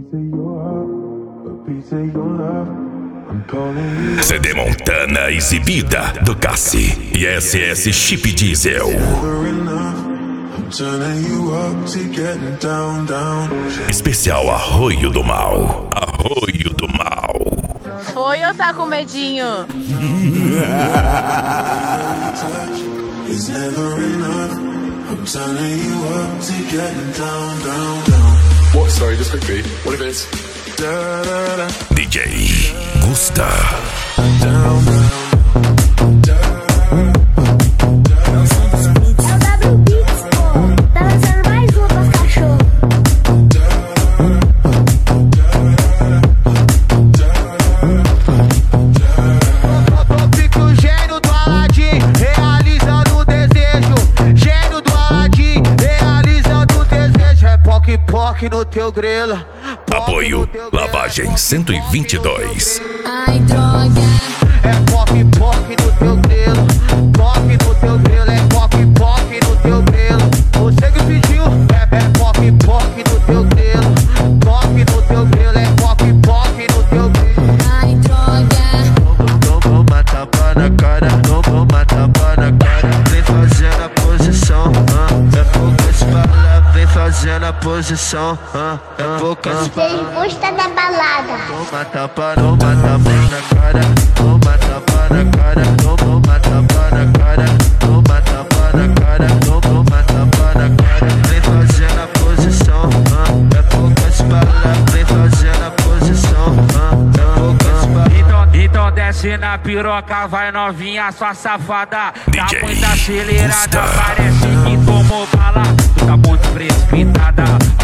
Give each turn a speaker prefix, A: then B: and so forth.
A: CD Montana exibida do Cassi e SS Chip Diesel. Especial Arroio do Mal. Arroio do Mal.
B: Foi ou tá com medinho?
C: What? Sorry, just quickly. What if it's
A: DJ Gusta.
D: No teu grelo.
A: Apoio Lavagem 122.
E: Ai, droga.
D: É poc no teu grelo. Poc no teu grelo. É poc no teu grelo. Você que pediu. É poc no teu grelo. Poc no teu grelo. É poc no teu grelo.
E: Ai, droga.
D: Toma tapa na cara. Toma tapa na cara. Vem fazendo a posição. É poucas palavras. Vem fazendo a posição. É poucas palavras.
F: Gusta da balada.
D: Toma tapa na cara. Toma tapa na cara. Toma tapa na cara. Toma tapa na cara. Toma tapa na cara. Vem fazendo a posição. É poucas palavras. Vem fazendo a posição. É poucas palavras.
G: Então desce na piroca, vai novinha, sua safada. Tá
A: DJ
G: muito acelerada,
A: Gusta.
G: parece que tomou bala. Tu tá muito precipitada,